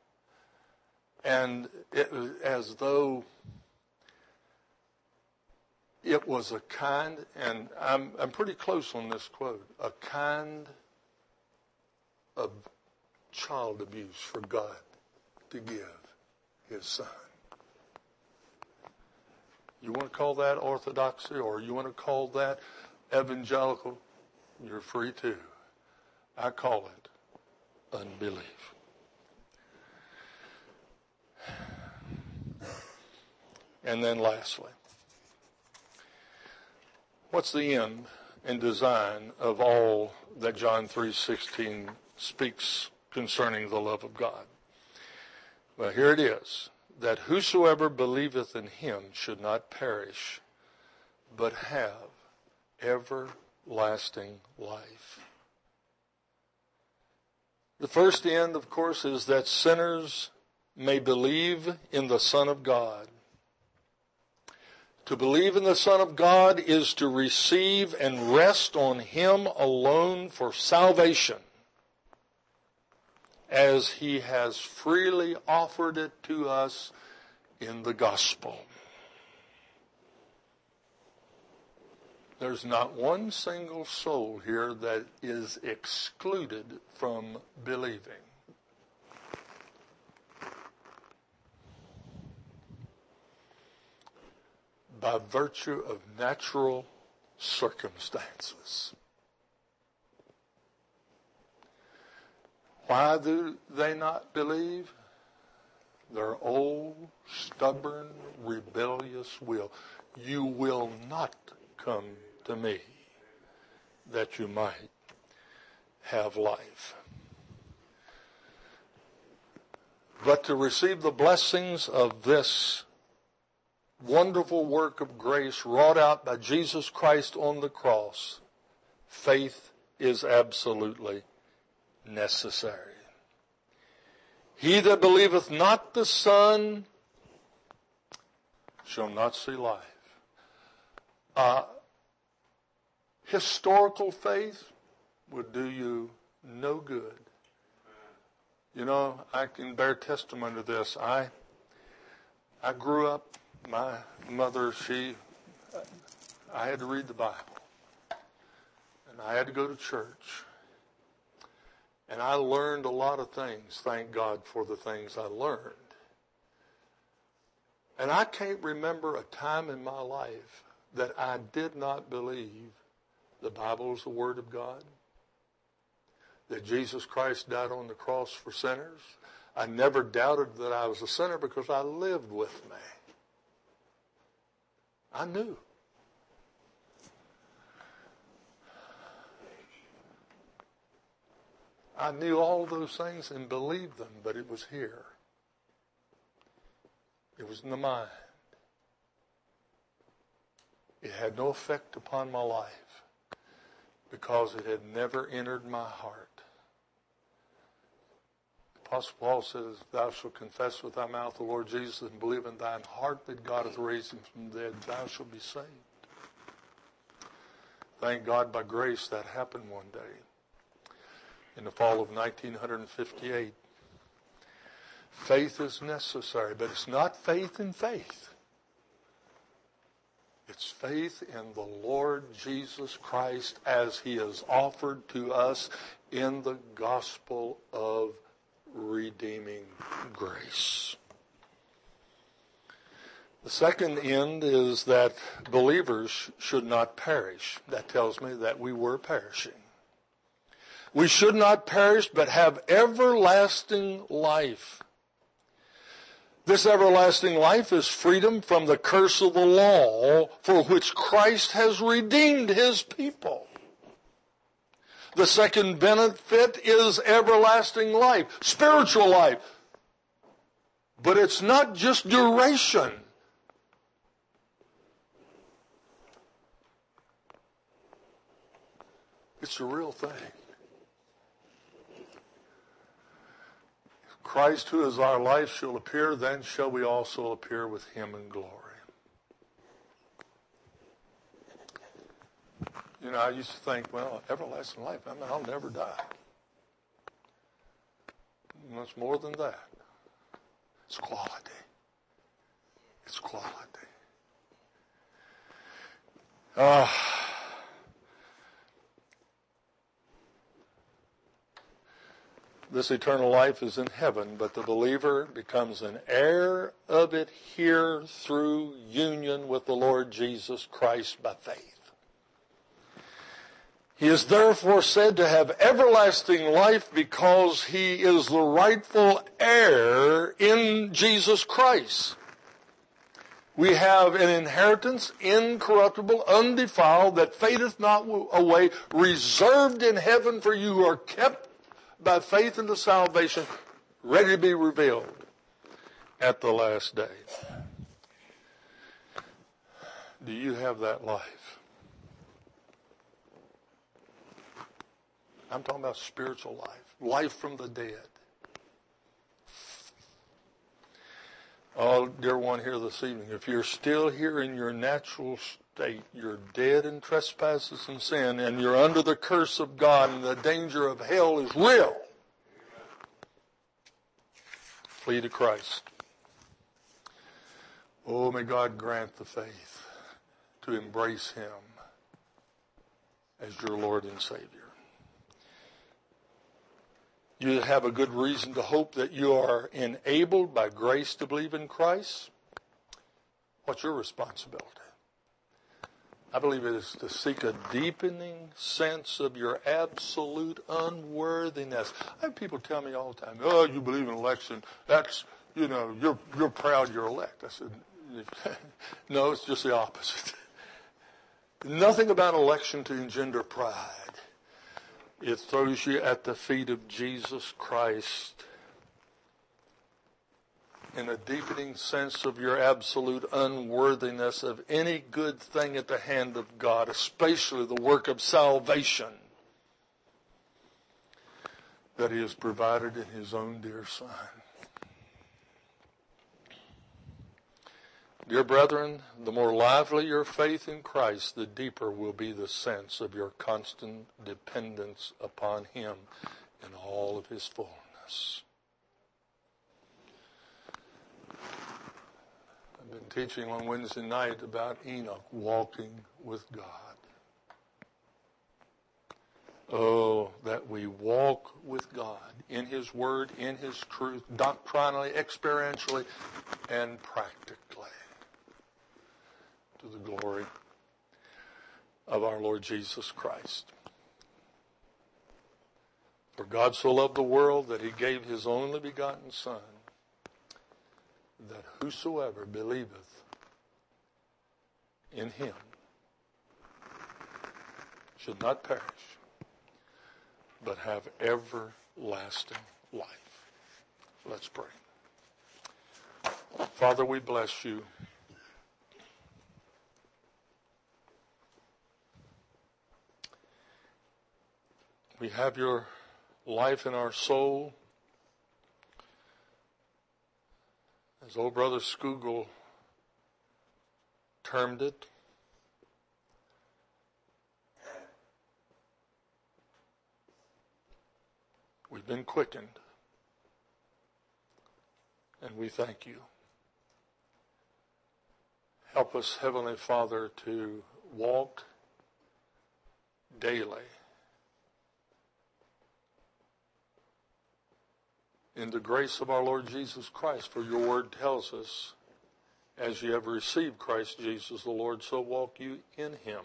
And it was as though it was a kind, and I'm, I'm pretty close on this quote, a kind of child abuse for God to give his Son. You want to call that orthodoxy, or you want to call that evangelical? You're free to. I call it unbelief. And then lastly, what's the end and design of all that John three sixteen speaks concerning the love of God? Well, here it is, that whosoever believeth in him should not perish, but have everlasting life. The first end, of course, is that sinners may believe in the Son of God. To believe in the Son of God is to receive and rest on Him alone for salvation, as He has freely offered it to us in the gospel. There's not one single soul here that is excluded from believing. By virtue of natural circumstances. Why do they not believe? Their old, stubborn, rebellious will. You will not come to me that you might have life. But to receive the blessings of this wonderful work of grace wrought out by Jesus Christ on the cross, faith is absolutely necessary. He that believeth not the Son shall not see life. Uh, historical faith would do you no good. You know, I can bear testimony to this. I I grew up, my mother, she, I had to read the Bible. And I had to go to church. And I learned a lot of things. Thank God for the things I learned. And I can't remember a time in my life that I did not believe the Bible is the Word of God, that Jesus Christ died on the cross for sinners. I never doubted that I was a sinner because I lived with me. I knew. I knew all those things and believed them, but it was here. It was in the mind. It had no effect upon my life because it had never entered my heart. Apostle Paul says, thou shalt confess with thy mouth the Lord Jesus and believe in thine heart that God hath raised him from the dead, thou shalt be saved. Thank God by grace that happened one day in the fall of nineteen fifty-eight. Faith is necessary, but it's not faith in faith. It's faith in the Lord Jesus Christ as he is offered to us in the gospel of redeeming grace. The second end is that believers should not perish. That tells me that we were perishing. We should not perish, but have everlasting life. This everlasting life is freedom from the curse of the law for which Christ has redeemed his people. The second benefit is everlasting life, spiritual life. But it's not just duration. It's a real thing. Christ, who is our life, shall appear, then shall we also appear with him in glory. You know, I used to think, well, everlasting life, I mean, I'll never die. And it's more than that. It's quality. It's quality. Ah. Uh, This eternal life is in heaven, but the believer becomes an heir of it here through union with the Lord Jesus Christ by faith. He is therefore said to have everlasting life because he is the rightful heir in Jesus Christ. We have an inheritance, incorruptible, undefiled, that fadeth not away, reserved in heaven for you who are kept by faith into salvation, ready to be revealed at the last day. Do you have that life? I'm talking about spiritual life, life from the dead. Oh, dear one here this evening, if you're still here in your natural state, you're dead in trespasses and sin, and you're under the curse of God, and the danger of hell is real, flee to Christ. Oh, may God grant the faith to embrace Him as your Lord and Savior. You have a good reason to hope that you are enabled by grace to believe in Christ. What's your responsibility? I believe it is to seek a deepening sense of your absolute unworthiness. I have people tell me all the time, oh, you believe in election. That's, you know, you're, you're proud you're elect. I said, no, it's just the opposite. Nothing about election to engender pride. It throws you at the feet of Jesus Christ in a deepening sense of your absolute unworthiness of any good thing at the hand of God, especially the work of salvation that He has provided in His own dear Son. Dear brethren, the more lively your faith in Christ, the deeper will be the sense of your constant dependence upon Him in all of His fullness. I've been teaching on Wednesday night about Enoch walking with God. Oh, that we walk with God in His Word, in His truth, doctrinally, experientially, and practically, to the glory of our Lord Jesus Christ. For God so loved the world that He gave His only begotten Son, that whosoever believeth in Him should not perish, but have everlasting life. Let's pray. Father, we bless You. We have Your life in our soul. As old Brother Scougal termed it, we've been quickened, and we thank You. Help us, Heavenly Father, to walk daily in the grace of our Lord Jesus Christ. For Your word tells us, as you have received Christ Jesus the Lord, so walk you in Him.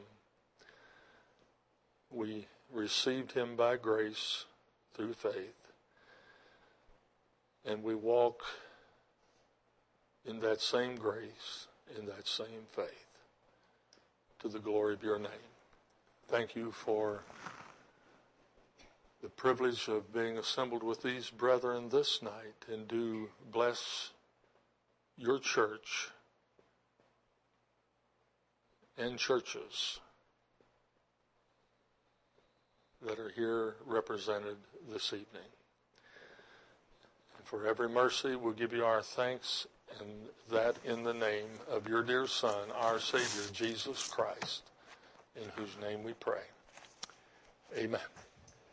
We received Him by grace through faith, and we walk in that same grace, in that same faith, to the glory of Your name. Thank You for the privilege of being assembled with these brethren this night, and do bless Your church and churches that are here represented this evening. And for every mercy, we'll give You our thanks, and that in the name of Your dear Son, our Savior, Jesus Christ, in whose name we pray. Amen.